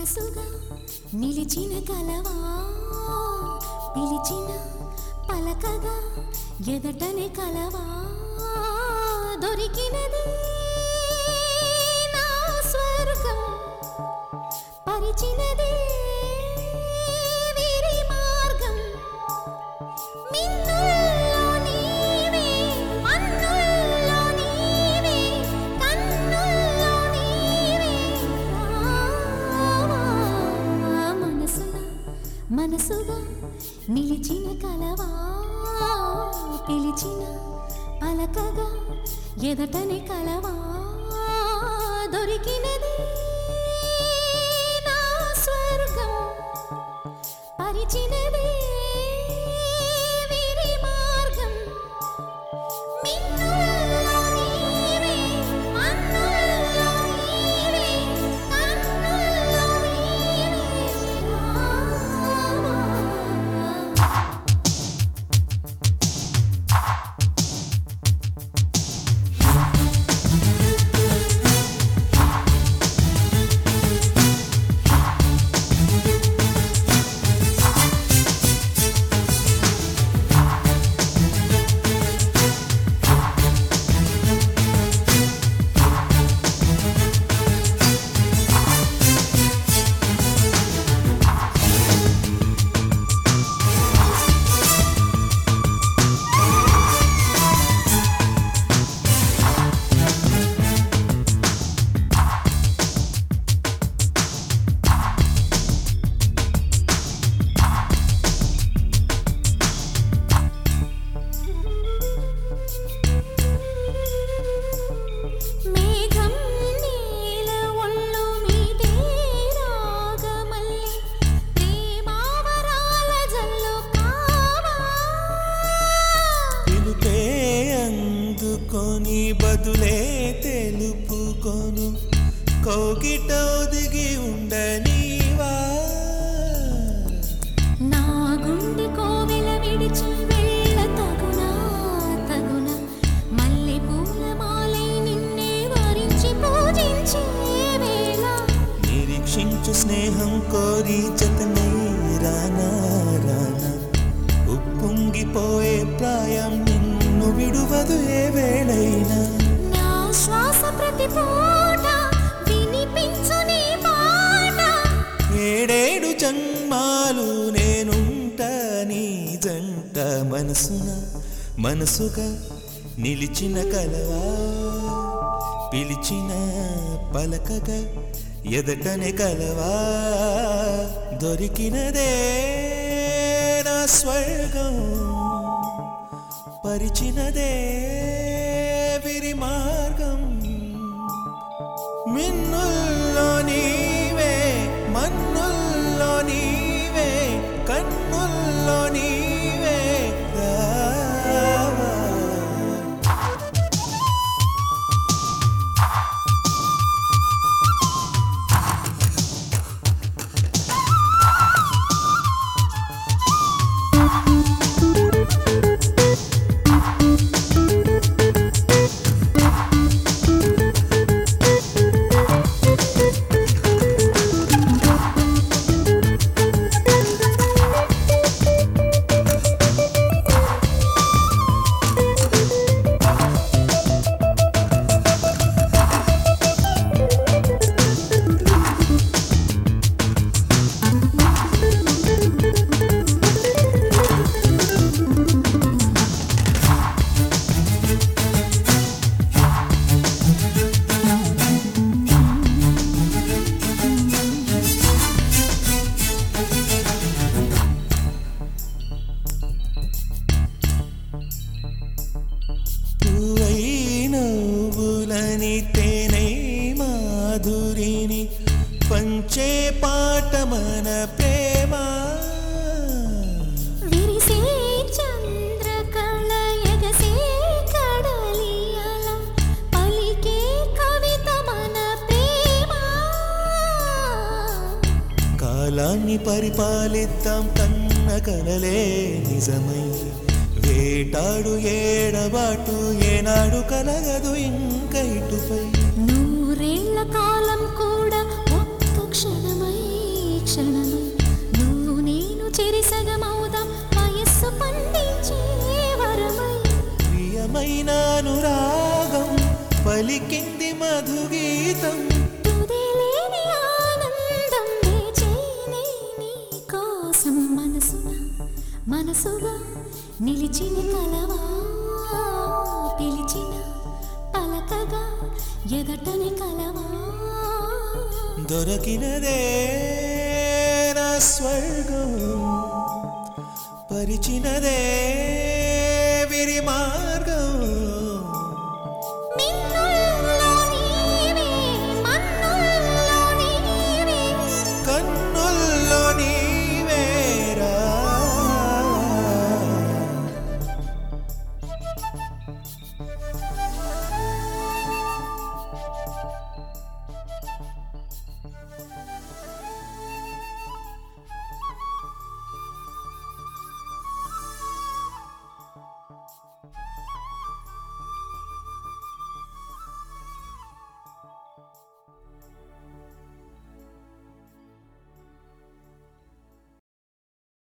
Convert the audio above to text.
మనసుగా నిలిచిన కలవా పిలిచిన పలకగా ఎదటనే కలవా దొరికినది నా స్వర్గం పరిచినది వీరి మార్గం మిన్నుల్లో నీవే మన్నుల్లో నీవే కన్నుల్లో నీవే మనసుగా నిలిచిన కలవా పిలిచిన పలకగా ఎదటనే కలవా దొరికినది నా స్వర్గం పరిచినది వీరి మార్గం మిన్నుల్లో నీవే మన్నుల్లో నీవే కన్నుల్లో నీవే బదులే తెలుపుకొను కౌగిట ఒదిగి ఉండనీవా నా గుండె కోవెల విడిచి వెళ్ళ తగునా మల్లె పూల మాలై నిన్నే వరించి పూజించే వేళ నిరీక్షించు స్నేహం కోరి జతనే రానా ఉప్పొంగిపోయే ప్రాయం నిన్ను విడువదు ఏ వేళైనా నా శ్వాస ప్రతి పూట వినిపించు నీ మాట ఏడేడు జన్మాలు నేనుంటా నీ జంట మనసుగా నిలిచిన కలవా పిలిచిన పలకగా ఎదటనే కలవా దొరికినదే నా స్వర్గం పరిచినదే వీరి మార్గం మిన్నుల్లో నీవే మన్నుల్లో నీవే కన్నుల్లో నీవే రావా తేనై మాధురిని పంచే పాట మన ప్రేమ విరిసే చంద్రకళ ఎగసే కడలియల పలికే కవిత మన ప్రేమ కాలాన్ని పరిపాలిద్దాం కన్న కలలే నిజమై వేటాడు ఏడబాటు ఏనాడు కలగదు ఇంక ఇటుపై నూరేళ్ల కాలం కూడా ఒక్క క్షణమై నానురాగం పలికింది మధుగీతం తుదిలేని ఆనందం వేచేనే నీ కోసం మనసుగా నిలిచిన కలవా పిలిచిన పలకగా ఎదటని కలవా దొరకినదే నా స్వర్గం పరిచినదే విరి మార్గం